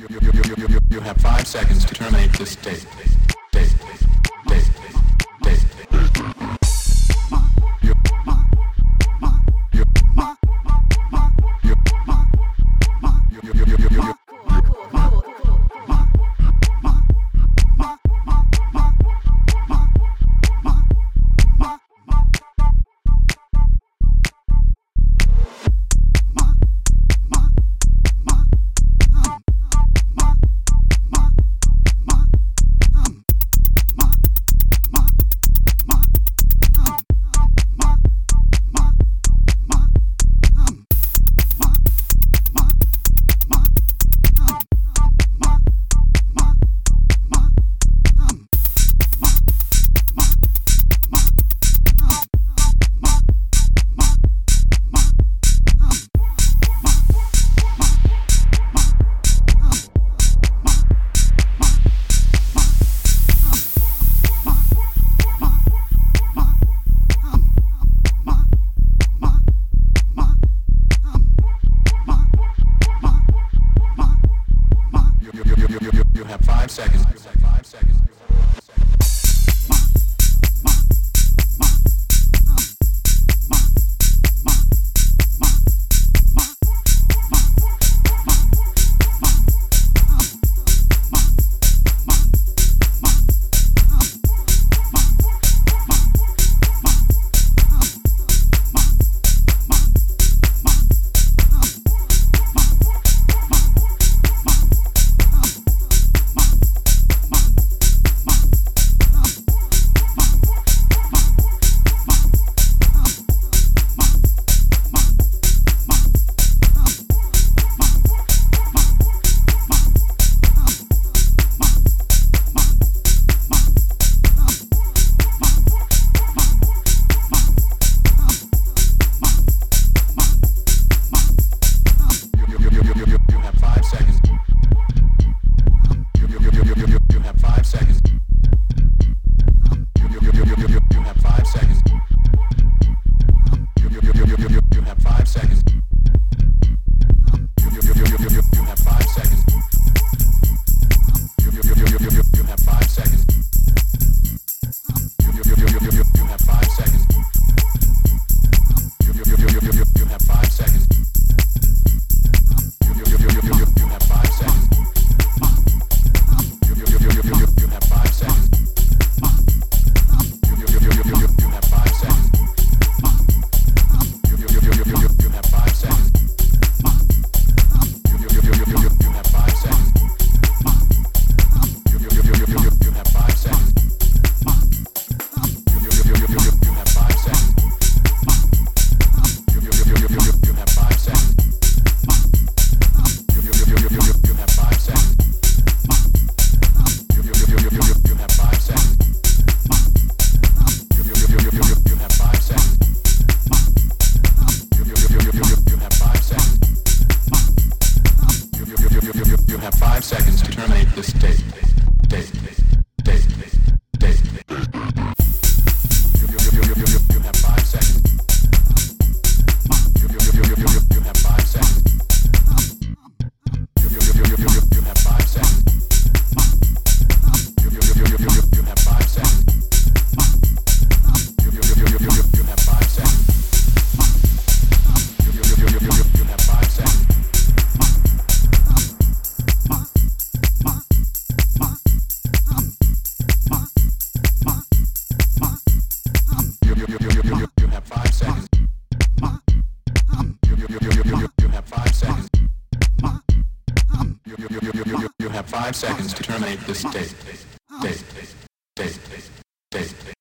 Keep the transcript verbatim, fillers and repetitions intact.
You, you, you, you, you, you have five seconds to terminate this tape. Tape. Tape. Tape. You, you, you, you, you, you, you, you. You have five seconds. You have five seconds. You have five seconds to terminate this tape. Tape. Tape. Tape. You, you, you, you, you, you, you have five seconds. You, you, you, you, you, you, you have five seconds. You, you, you, you, you, you, you have five seconds. You, you, you, you, you, you, you have five seconds. You, you, you, you, you, you, you have five seconds. You, you, you, you, you, you, you have five seconds. You have five seconds to terminate this tape. Tape. Tape. Tape.